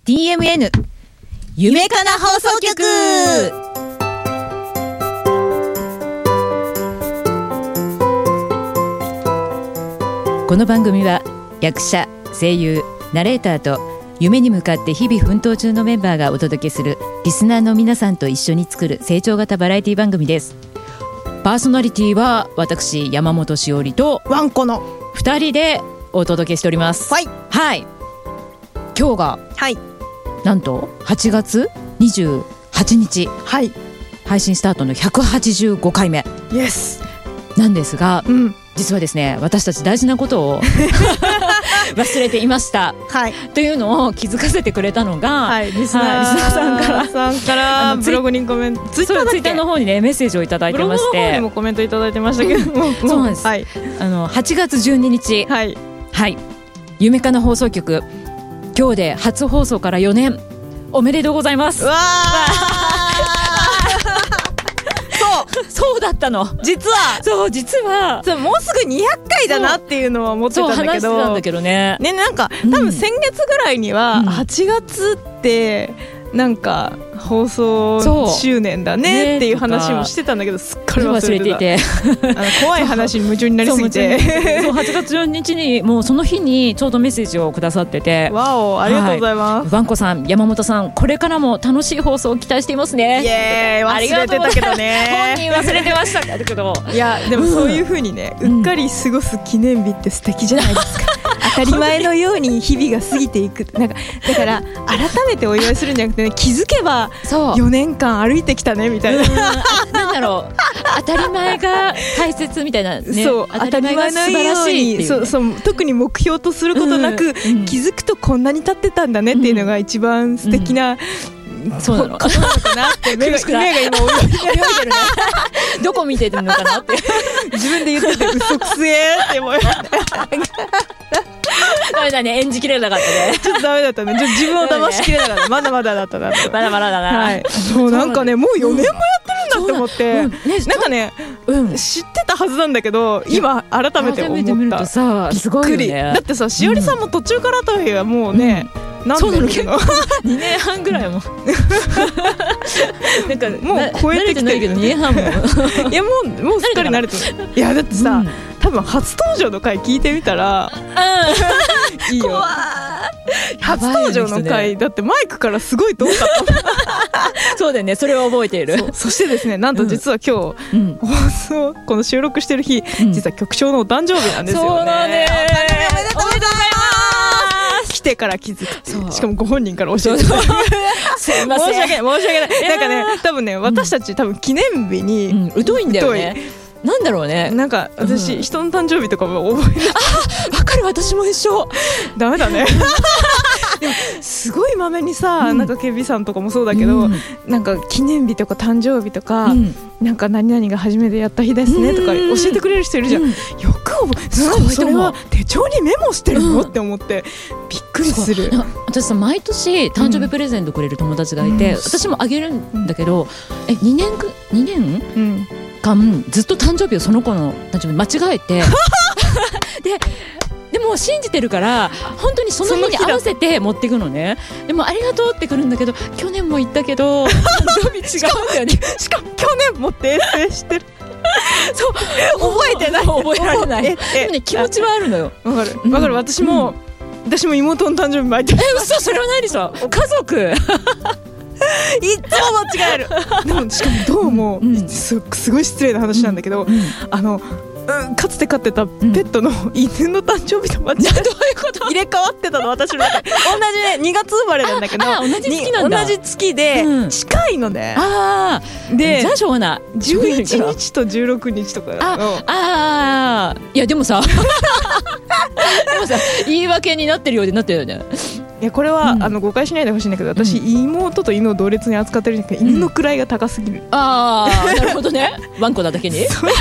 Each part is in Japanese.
TMN 夢かな放送局。この番組は役者、声優、ナレーターと夢に向かって日々奮闘中のメンバーがお届けするリスナーの皆さんと一緒に作る成長型バラエティ番組です。パーソナリティは私山本しおりとワンコの 2人でお届けしております。 はい、 はい、今日が、 はい、 なんと8月28日、 はい、 配信スタートの185回目イエスなんですが、実はですね、私たち大事なことを忘れていました、はい、というのを気づかせてくれたのが、はい、リスナーさんからブログにコメント、ツイッターの方にねメッセージをいただいてまして、 ブログの方にもコメントいただいてましたけどもそうなんです、はい、8月12日、はいはい、夢かな放送局今日で初放送から4年おめでとうございます。わそうだったの。実はもうすぐ200回だなっていうのは思ってたんだけど、 話してたんだけどね。 なんか多分先月ぐらいには8月ってなんか放送周年だねっていう話もしてたんだけど、すっかり忘れていて怖い話に夢中になりすぎてそう8月12日にもうその日にちょうどメッセージをくださってて、 わお、ありがとうございます。 ワンコさん、山本さん、これからも楽しい放送を期待していますね。 イエーイ、忘れてたけどね本人忘れてましたけどいやでもそういう風にね、うっかり過ごす記念日って素敵じゃないですか当たり前のように日々が過ぎていく。なんかだから改めてお祝いするんじゃなくて、ね、気づけば4年間歩いてきたねみたいな、 なんだろう、当たり前が大切みたいなね。 そう、当たり前のように、そう特に目標とすることなく、気づくとこんなに経ってたんだねっていうのが一番素敵な、 そうなのかなって目が今泳いでるねどこ見てるのかなって自分で言ってて嘘くせえって思いダメだね、演じきれなかったね。 ちょっとダメだったね。自分を騙しきれなかった。まだまだだったな。 まだまだだな。はい。 そうなんかね、もう4年もやってるんだって思って、なんかね、知ってたはずなんだけて今改めて思った。 見るとさ、すごいよね。 だってさ、しおりさんも途中からとはいえもうね、 そうなの、結構2年半ぐらいもなんかもう超えてきてるけど2年半もいやもうすっかり慣れてる。いやだってさ、多分初登場の回聞いてみたらいいよ。初登場の回だってマイクからすごい遠かったそうだよね、それは覚えている。 そしてですね、なんと実は今日放送この収録してる日、実は局長のお誕生日なんですよね。 そうだね、 おめでとうございます。来てから気づく。しかもご本人から教えてすいません、 申し訳ないなんかね、多分ね、私たち多分記念日に疎いんだよね。なんだろうね、 なんか私、人の誕生日とかも覚えない。 わかる、私も一緒。 ダメだねでもすごいまめにさ、なんかケビさんとかもそうだけど、なんか記念日とか誕生日とか、なんか何々が初めてやった日ですねとか教えてくれる人いるじゃん。よく覚え、それは手帳にメモしてるのって思ってびっくりする。 私さ、毎年誕生日プレゼントくれる友達がいて、私もあげるんだけど、2年間ずっと誕生日をその子の誕生日間違えてでも信じてるから本当にその日に合わせて持っていくのね。でもありがとうってくるんだけど、去年も言ったけど誕生日違うんだよねしかも去年も訂正してるそう覚えてない、 覚えられない。でもね、気持ちはあるのよ。 わかる、私も妹の誕生日毎年。 嘘、それはないでしょ、家族いつも間違えるでもしかもどうも、すごい失礼な話なんだけど、かつて飼ってたペットの犬の誕生日と間違えて、どういうこと入れ替わってたの、私の中で。同じね、2月生まれなんだけど、 同じ月なんだ。 同じ月で近いのね。 で、じゃあしょうがない。 11日と16日とか。 いやでもさ言い訳になってるようでなってるよね。 いやこれは、誤解しないでほしいんだけど、私、妹と犬を同列に扱ってるんだけど、犬の位が高すぎる。 なるほどね、ワンコなだけに人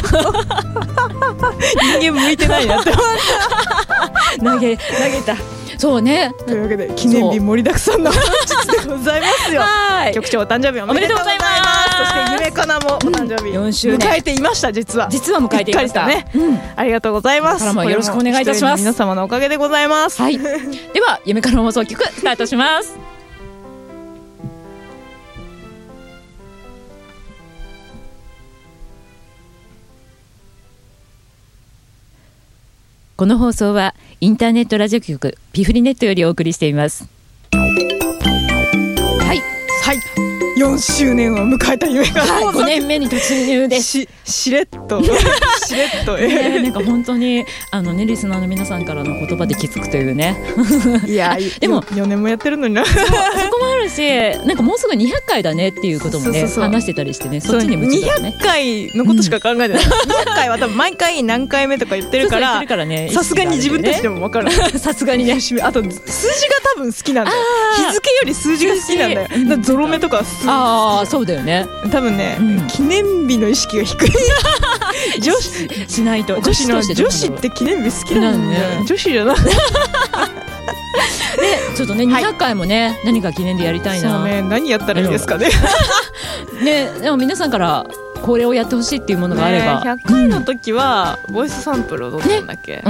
間向いてないなって投げた。そうね、 というわけで記念日盛りだくさんの本日でございますよ。局長お誕生日おめでとうございます。そして夢かなもお誕生日 4周年迎えていました。実は迎えていましたね。 ありがとうございます。 からもよろしくお願いいたします。 皆様のおかげでございます。 はいでは夢かな放送局スタートします。 この放送はインターネットラジオ局ピフリネットよりお送りしています。 はい、4周年を迎えた夢が、 5年目に突入です。 しれっとなんか本当にリスナーの皆さんからの言葉で気づくというねいやでも4年もやってるのになそこもあるし、なんかもうすぐ200回だねっていうこともね話してたりしてね、そっちに夢中だね。 200回のことしか考えてない、200回は多分毎回何回目とか言ってるからさすがに自分たちでも分かるさすがにね。 あと数字が多分好きなんだよ。日付より数字が好きなんだよ。ゾロ目とかそうだよね。 多分ね、記念日の意識が低い女子しないと。 女子って記念日好きなんだよね。女子じゃないちょっとね200回もね、何か記念でやりたいな。 そうね、何やったらいいですかねね、でも皆さんからこれをやってほしいっていうものがあれば、 100回の時はボイスサンプルをどうしたんだっけ、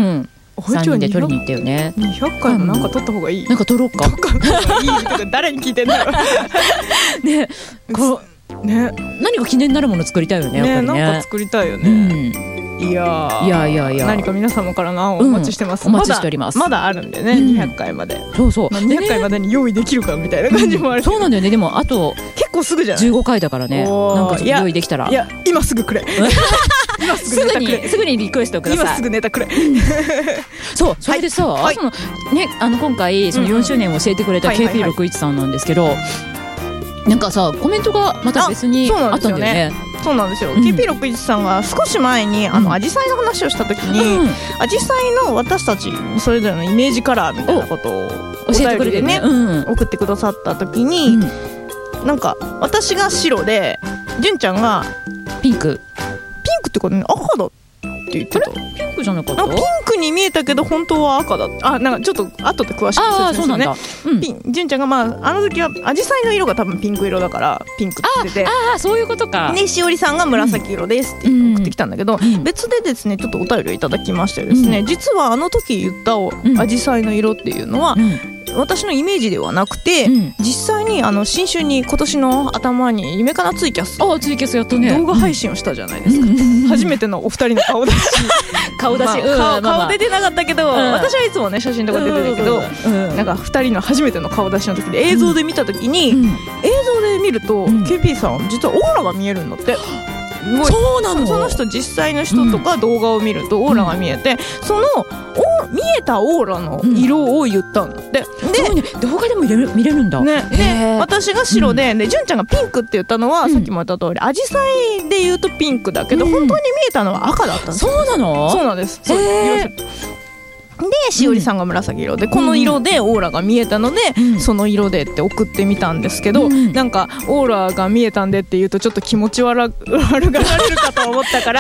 3人で撮りに行ったよね。 200回もなんか撮った方がいい、 なんか撮ろうかいいとか誰に聞いてんだろうね、 何か記念になるもの作りたいよね、やっぱりね。 なんか作りたいよね、いや何か皆様からの案をお待ちしてます、 お待ちしております。 まだあるんでね、200回まで。 そうそう、 200回までに用意できるかみたいな感じもある。 そうなんだよね。でもあと結構すぐじゃない、 15回だからね。なんか用意できたら、 いや今すぐくれすぐにリクエストください。 今すぐネタくれそう、それでさ、今回その4周年を教えてくれた KP61 さんなんですけど、なんかさコメントがまた別にあったんだよね。 そうなんですよ、KP61 さんが少し前にアジサイの話をした時に、アジサイの私たちそれぞれのイメージカラーみたいなことを教えてくれてね、送ってくださった時に、なんか私が白で純ちゃんがピンクってことね、赤だって言ってた。 ピンクじゃなかった？ ピンクに見えたけど本当は赤だった。なんかちょっと後で詳しく説明するね。純ちゃんがあの時はアジサイの色が多分ピンク色だからピンクって言ってて、 そういうことか。 ね、しおりさんが紫色ですって送ってきたんだけど、別でですねちょっとお便りをいただきましてですね、実はあの時言ったアジサイの色っていうのは、私のイメージではなくて、実際に新春に今年の頭に夢かなツイキャスやったね。 動画配信をしたじゃないですか、初めてのお二人の顔出し顔出てなかったけど、私はいつもね写真とか出てるけど、なんか二人の初めての顔出しの時で映像で見た時に、映像で見ると KP さん実はオーラが見えるんだって。 そうなの。 その人実際の人とか動画を見るとオーラが見えて、その見えたオーラの色を言ったんだって。 で動画でも見れるんだね。で私が白で純ちゃんがピンクって言ったのは、さっきも言った通りアジサイで言うとピンクだけど、本当に見えたのは赤だったんです。 そうなの？ そうなんです。でしおりさんが紫色で、この色でオーラが見えたので、その色でって送ってみたんですけど、なんかオーラが見えたんでって言うとちょっと気持ち悪がられるかと思ったから、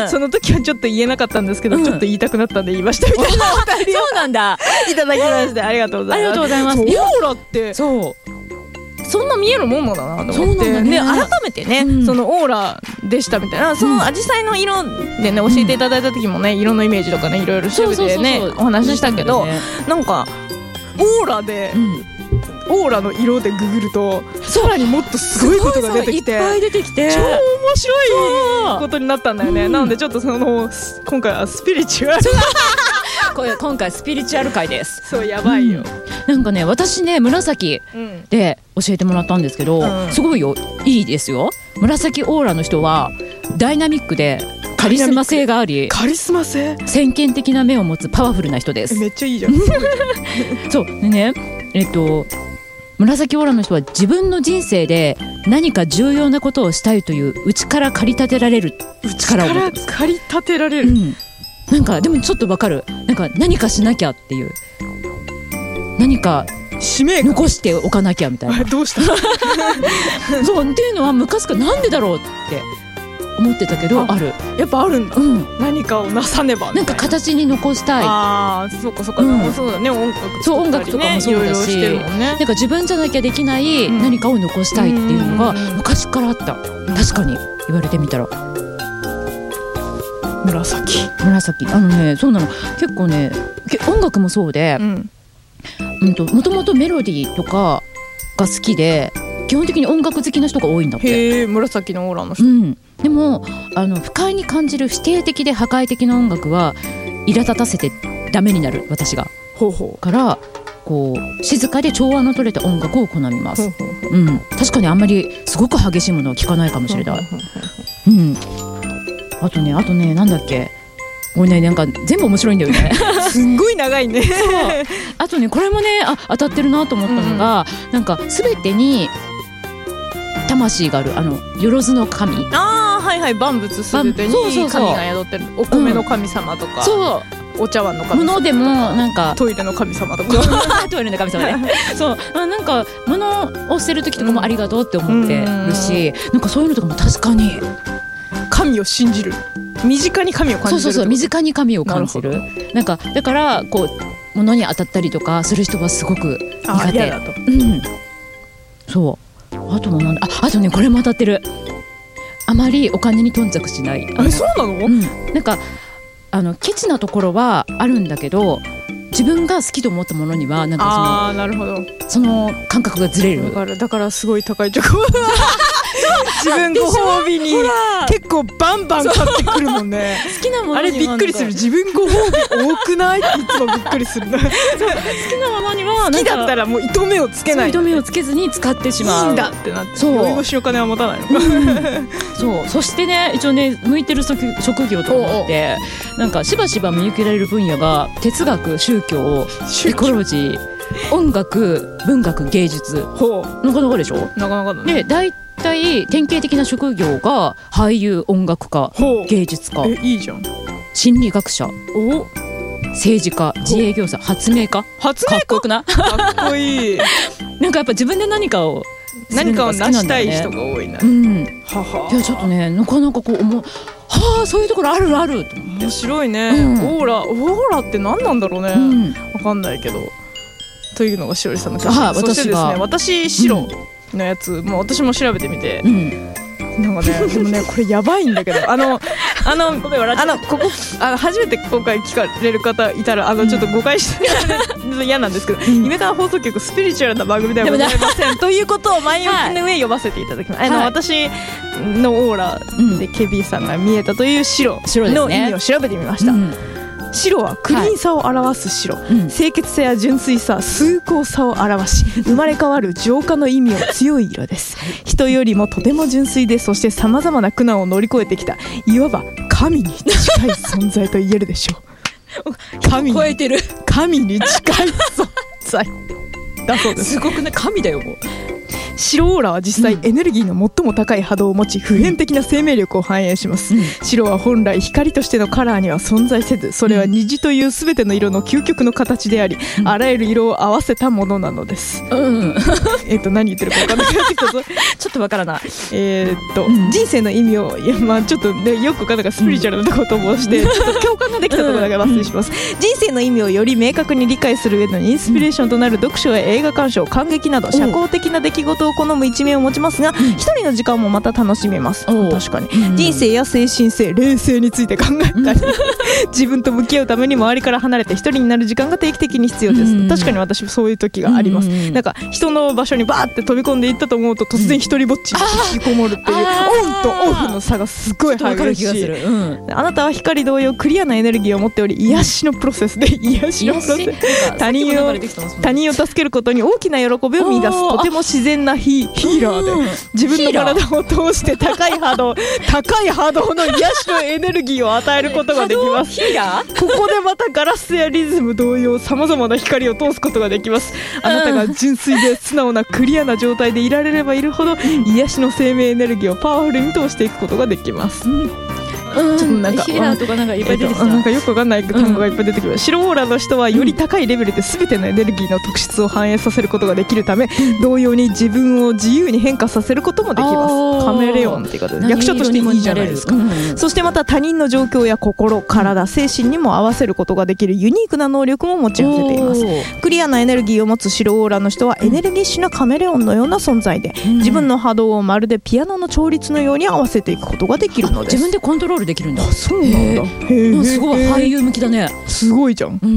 その時はちょっと言えなかったんですけど、ちょっと言いたくなったんで言いましたみたいなお便りをそうなんだいただきましてありがとうございます。オーラってそんな見えるものだなと思って、ね、改めてね、そのオーラでしたみたいな、そのアジサイの色でね教えていただいた時もね、色のイメージとかねいろいろ調べてねお話ししたけど、なんかオーラで、オーラの色でググるとさらにもっとすごいことが出てきて、 いっぱい出てきて超面白いことになったんだよね。なのでちょっと今回はスピリチュアル今回スピリチュアル回です。 そうやばいよ、 なんかね私ね紫で教えてもらったんですけど、すごいいいですよ。紫オーラの人はダイナミックでカリスマ性があり、先見的な目を持つパワフルな人です。 めっちゃいいじゃんそうでね、紫オーラの人は自分の人生で何か重要なことをしたいという内から駆り立てられる力を持ってます。 駆り立てられる、 なんかでもちょっとわかる。何かしなきゃっていう、何か使命感残しておかなきゃみたいなどうしたそうっていうのは昔からなんでだろうって思ってたけど、ある。 やっぱあるんだ、何かをなさねばみたいな、 なんか形に残したい。 そうか、そうだね、音楽とかもそうだし、なんか自分じゃなきゃできない何かを残したいっていうのが昔からあった。確かに言われてみたら紫そうなの。結構ね音楽もそうで、もともとメロディーとかが好きで基本的に音楽好きな人が多いんだって。 へえ、紫のオーラの人、 でも不快に感じる否定的で破壊的な音楽は苛立たせてダメになる私がほうほうからこう静かで調和の取れた音楽を好みます。確かにあんまりすごく激しいものは聴かないかもしれない。あとねなんだっけ、これねなんか全部面白いんだよねすんごい長いねあとねこれもね当たってるなと思ったのが、なんか全てに魂があるよろずの神。 はいはい、万物すべてに神が宿ってる。お米の神様とか、お茶碗の神様とか、 物でもなんかトイレの神様とかトイレの神様ねそうなんか物を捨てる時とかもありがとうって思ってるし、なんかそういうのとかも確かに神を信じる、身近に神を感じる。 そう身近に神を感じる。なんかだからこう物に当たったりとかする人はすごく苦手だと。 そう。あともあとねこれも当たってる。あまりお金に頓着しない。 そうなの？ なんかケチなところはあるんだけど、自分が好きと思ったものにはなんかなるほど、 その感覚がずれる。 だからすごい高いチョコ自分ご褒美に結構バンバン買ってくるもんね好きなものにはあれびっくりする。自分ご褒美多くないっていつもびっくりする好きなものには好きだったらもう糸目をつけない、 糸目をつけずに使ってしまう。 いいんだってなって、酔い越しお金は持たないのかそしてね一応ね向いてる職業とかもあって、なんかしばしば見受けられる分野が哲学、宗教、エコロジー、音楽、文学、芸術。なかなかでしょ。 なかなかだね。 で大体典型的な職業が俳優、音楽家、芸術家、 いいじゃん。 心理学者、政治家、自営業者、発明家。かっこよくない？ かっこいいなんかやっぱ自分で何かを成したい人が多いな。いやちょっとねなかなかこうそういうところあると思って。 面白いね。オーラって何なんだろうね。わかんないけど。というのがしおりさんの写真。そしてですね、私白のやつもう私も調べてみて、なんかねでもねこれやばいんだけどここ初めて今回聞かれる方いたらちょっと誤解して嫌なんですけど、夢から放送局スピリチュアルな番組ではございませんということを前置きの上呼ばせていただきます。私のオーラでケビーさんが見えたという白の意味を調べてみました。白はクリーンさを表す白、清潔さや純粋さ、崇高さを表し生まれ変わる浄化の意味を強い色です。人よりもとても純粋で、そしてさまざまな苦難を乗り越えてきたいわば神に近い存在と言えるでしょう神に近い存在だそうです。 すごくね、神だよもう。 白オーラは実際エネルギーの最も高い波動を持ち、普遍的な生命力を反映します。白は本来光としてのカラーには存在せず、それは虹という全ての色の究極の形であり、あらゆる色を合わせたものなのです。何言ってるか分からなくなってきたぞちょっと分からない。 人生の意味をちょっとねよく分からないスピリチュアルなことをして、ちょっと共感ができたところだけ忘れします。人生の意味をより明確に理解する上でのインスピレーションとなる読書や映画鑑賞、感激など社交的な出来事を好む一面を持ちますが、一人の時間もまた楽しめます。確かに人生や精神性、霊性について考えたり自分と向き合うために周りから離れて一人になる時間が定期的に必要です。確かに私そういう時があります。なんか人の場所にバーって飛び込んでいったと思うと、突然一人ぼっちに引きこもるっていう、オンとオフの差がすごい激しい。あなたは光同様クリアなエネルギーを持っており、癒しのプロセスで他人を助けることに大きな喜びを見出す、とても自然なヒーラーで、自分の体を通して高い波動の癒しのエネルギーを与えることができます。ここでまたガラスやリズム同様さまざまな光を通すことができます。あなたが純粋で素直なクリアな状態でいられればいるほど、癒しの生命エネルギーをパワフルに通していくことができます。ちょっとなんかヒーラーとかなんかいっぱい出てきた。 なんかよくわかんない単語がいっぱい出てきます。白オーラの人はより高いレベルで全てのエネルギーの特質を反映させることができるため、同様に自分を自由に変化させることもできます。カメレオンっていうことで役者としていいじゃないですか。そしてまた他人の状況や心、体、精神にも合わせることができるユニークな能力も持ち合わせています。クリアなエネルギーを持つ白オーラの人はエネルギッシュなカメレオンのような存在で、自分の波動をまるでピアノの調律のように合わせていくことができるのです。 自分でコントロールできるんだ。 そうなんだ。 すごい俳優向きだね。 すごいじゃん。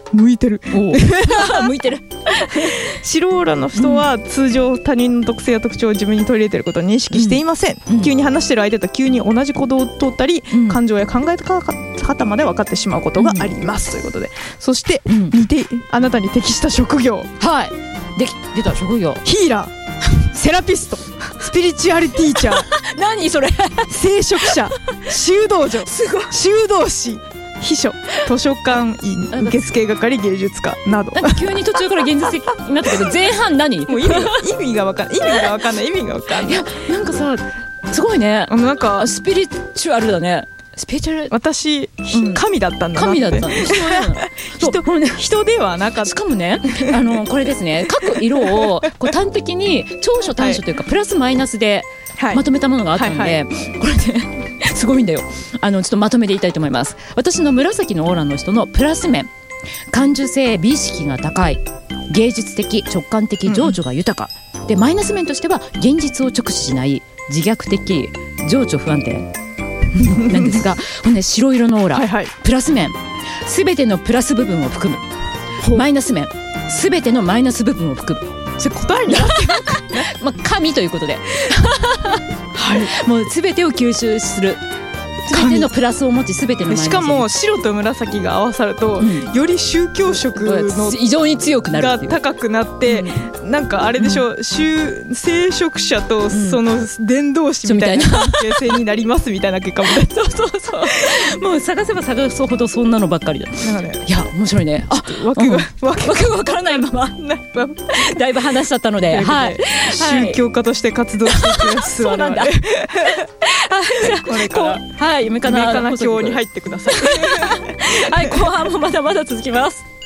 向いてる向いてる白オーラの人は通常他人の特性や特徴を自分に取り入れていることを認識していません、急に話している相手と急に同じ行動を取ったり、感情や考え方まで分かってしまうことがあります、ということで、そして、あなたに適した職業、 はい出た職業、 ヒーラー、セラピスト、スピリチュアルティーチャー何それ聖職者、修道女、修道士、秘書、図書館員、受付係、芸術家など。 急に途中から現実的になったけど前半何もう意味が分かんないいやなんかさすごいね、 なんかスピリチュアルだね。スピリチュアル、 私、神だったんだなって。 神だった人ではなかった。 しかもねこれですね、各色をこう端的に長所短所というか、プラスマイナスでまとめたものがあったので、これですごいんだよ。ちょっとまとめていきたいと思います。私の紫のオーラの人のプラス面、感受性、美意識が高い、芸術的、直感的、情緒が豊か、でマイナス面としては現実を直視しない、自虐的、情緒不安定なんですが白色のオーラ、プラス面、すべてのプラス部分を含む、マイナス面、すべてのマイナス部分を含む。 それ答えになってる神ということでもうすべてを吸収する、すべてのプラスを持ち、すべてのマイナス、 しかも白と紫が合わさると、より宗教色の異常に強くなるが高くなって、なんかあれでしょ、聖職者とその伝道師みたいな関係性になりますみたいな結果もそうもう探せば探すほどそんなのばっかりだ。なんかね、いや面白いね。わけがわからないままだいぶ話しちゃったので、 宗教家として活動していきます。 そうなんだ。 これから夢かな教に入ってください。 後半もまだまだ続きます。